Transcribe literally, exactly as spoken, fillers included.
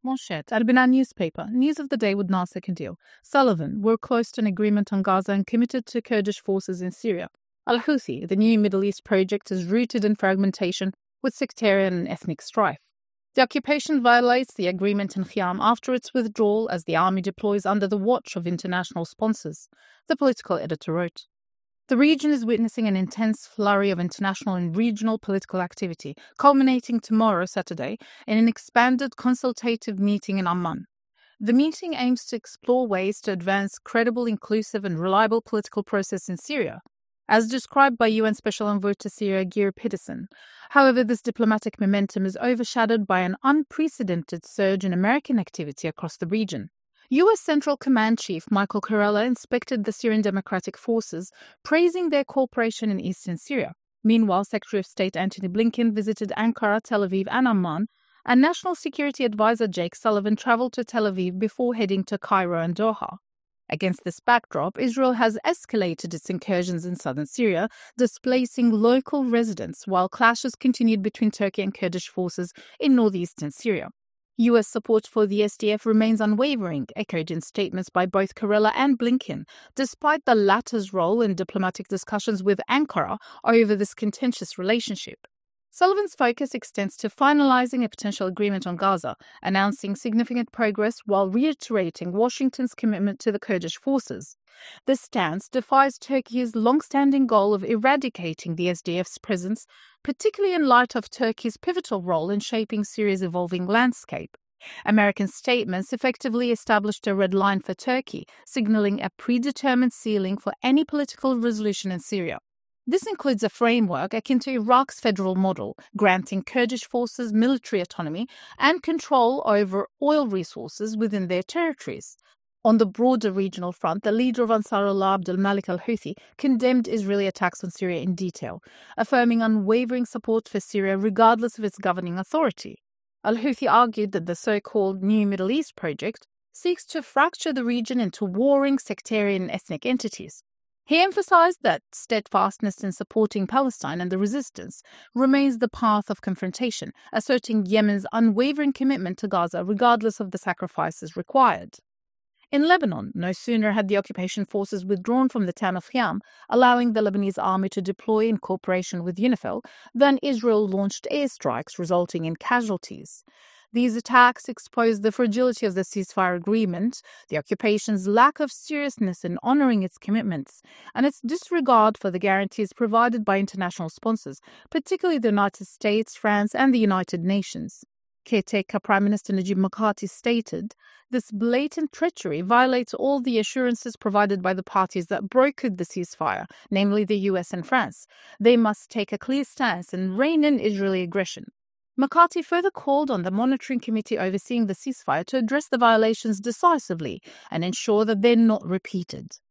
Manchette, Al-Banan newspaper, news of the day with Nasser Kandil. Sullivan, we're close to an agreement on Gaza and committed to Kurdish forces in Syria. Al-Houthi, the new Middle East project, is rooted in fragmentation with sectarian and ethnic strife. The occupation violates the agreement in Khiam after its withdrawal as the army deploys under the watch of international sponsors, the political editor wrote. The region is witnessing an intense flurry of international and regional political activity, culminating tomorrow, Saturday, in an expanded consultative meeting in Amman. The meeting aims to explore ways to advance credible, inclusive and reliable political process in Syria, as described by U N Special Envoy to Syria Geir Pedersen. However, this diplomatic momentum is overshadowed by an unprecedented surge in American activity across the region. U S Central Command Chief Michael Kurella inspected the Syrian Democratic Forces, praising their cooperation in eastern Syria. Meanwhile, Secretary of State Antony Blinken visited Ankara, Tel Aviv and Amman, and National Security Advisor Jake Sullivan traveled to Tel Aviv before heading to Cairo and Doha. Against this backdrop, Israel has escalated its incursions in southern Syria, displacing local residents, while clashes continued between Turkey and Kurdish forces in northeastern Syria. U S support for the S D F remains unwavering, echoed in statements by both Kurella and Blinken, despite the latter's role in diplomatic discussions with Ankara over this contentious relationship. Sullivan's focus extends to finalizing a potential agreement on Gaza, announcing significant progress while reiterating Washington's commitment to the Kurdish forces. This stance defies Turkey's long-standing goal of eradicating the S D F's presence, particularly in light of Turkey's pivotal role in shaping Syria's evolving landscape. American statements effectively established a red line for Turkey, signaling a predetermined ceiling for any political resolution in Syria. This includes a framework akin to Iraq's federal model, granting Kurdish forces military autonomy and control over oil resources within their territories. On the broader regional front, the leader of Ansarullah, Abdul Malik al-Houthi, condemned Israeli attacks on Syria in detail, affirming unwavering support for Syria regardless of its governing authority. Al-Houthi argued that the so-called New Middle East project seeks to fracture the region into warring sectarian and ethnic entities. He emphasized that steadfastness in supporting Palestine and the resistance remains the path of confrontation, asserting Yemen's unwavering commitment to Gaza regardless of the sacrifices required. In Lebanon, no sooner had the occupation forces withdrawn from the town of Khiam, allowing the Lebanese army to deploy in cooperation with UNIFIL, than Israel launched airstrikes, resulting in casualties. These attacks exposed the fragility of the ceasefire agreement, the occupation's lack of seriousness in honoring its commitments, and its disregard for the guarantees provided by international sponsors, particularly the United States, France, and the United Nations. Caretaker Prime Minister Najib Mikati stated, "This blatant treachery violates all the assurances provided by the parties that brokered the ceasefire, namely the U S and France. They must take a clear stance and rein in Israeli aggression." Mikati further called on the monitoring committee overseeing the ceasefire to address the violations decisively and ensure that they're not repeated.